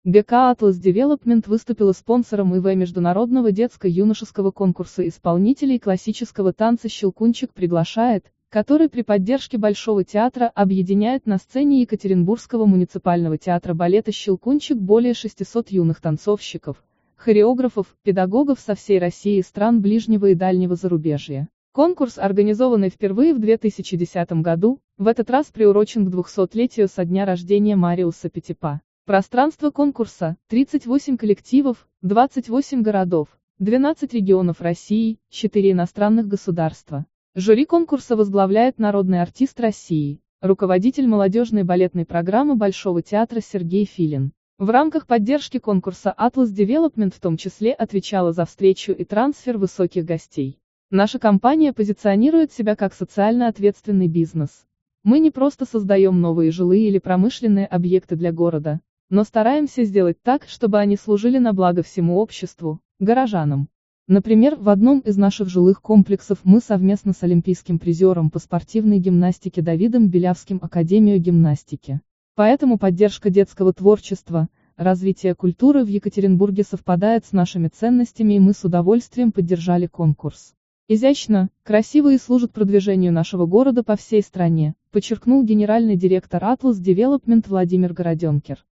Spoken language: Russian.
ГК «Атлас Девелопмент» выступила спонсором ИВ международного детско-юношеского конкурса исполнителей классического танца «Щелкунчик приглашает», который при поддержке Большого театра объединяет на сцене Екатеринбургского муниципального театра балета «Щелкунчик» более 600 юных танцовщиков, хореографов, педагогов со всей России и стран ближнего и дальнего зарубежья. Конкурс, организованный впервые в 2010 году, в этот раз приурочен к 200-летию со дня рождения Мариуса Петипа. Пространство конкурса – 38 коллективов, 28 городов, 12 регионов России, 4 иностранных государства. Жюри конкурса возглавляет народный артист России, руководитель молодежной балетной программы Большого театра Сергей Филин. В рамках поддержки конкурса «Атлас Девелопмент» в том числе отвечала за встречу и трансфер высоких гостей. Наша компания позиционирует себя как социально ответственный бизнес. Мы не просто создаем новые жилые или промышленные объекты для города, но стараемся сделать так, чтобы они служили на благо всему обществу, горожанам. Например, в одном из наших жилых комплексов мы совместно с олимпийским призером по спортивной гимнастике Давидом Белявским Академию гимнастики. Поэтому поддержка детского творчества, развитие культуры в Екатеринбурге совпадает с нашими ценностями, и мы с удовольствием поддержали конкурс. Изящно, красиво и служит продвижению нашего города по всей стране, подчеркнул генеральный директор «Атлас Девелопмент» Владимир Городенкер.